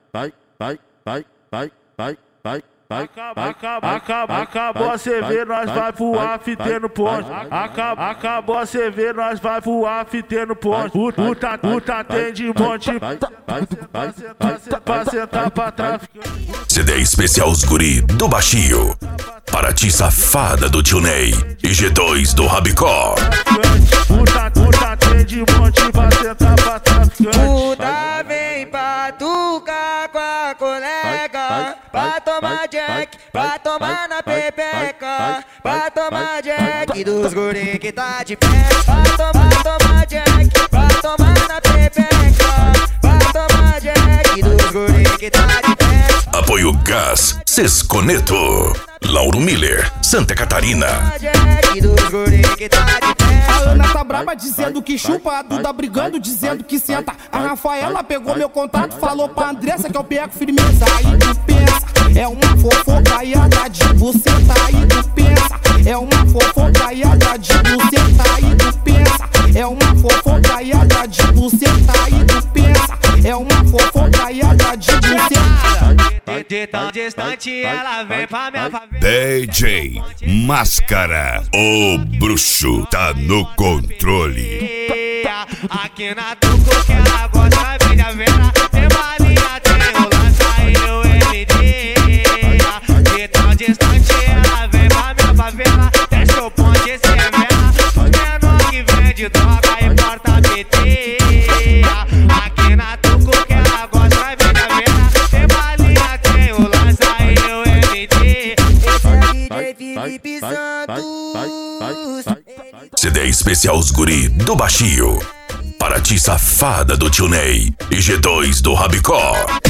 Acabou a CV, nós vai voar fitendo ponte. Acabou a CV, nós vai voar fitendo ponte. Puta tem de monte pra sentar pra traficar. CD especial Os Guri do Baixio. Para ti safada do Tio Ney e G2 do Rabicó. Puta tem de monte pra sentar pra traficar. Puta vem pra tucar com a colega, pra tomar Jack, pra tomar na pepeca, pra tomar Jack dos guri que tá de pé, pra tomar Jack, pra tomar na pepeca, pra tomar Jack dos guri que tá de pé. Apoio Gás Sesconeto, Lauro Miller, Santa Catarina. A Ana tá braba dizendo que chupa, a Duda brigando dizendo que senta. A Rafaela pegou meu contato, falou pra Andressa que eu pego firmeza. Aí tu pensa, é uma fofocaiada de buceta. Aí tu pensa, é uma fofocaiada de buceta. Aí tu pensa, é uma fofocaiada de buceta. Aí tu pensa, é uma fofocaiada de buceta. De tão distante ela vem pra minha favela. DJ Máscara, o bruxo tá no controle. Aqui na Tuco que ela gosta bem da vela. Tem balinha, tem o lança e o MD. De tão distante ela vem pra minha favela. Desce o ponte e se revela. Menor que vende droga e porta PT. Aqui na Tuco que ela gosta bem da vela. Tem balinha, tem o lança e o MD. Esse é DJ Felipe Santos. CD especial Os Guri do Baixio. Para ti safada do Tio Ney e G2 do Rabicó.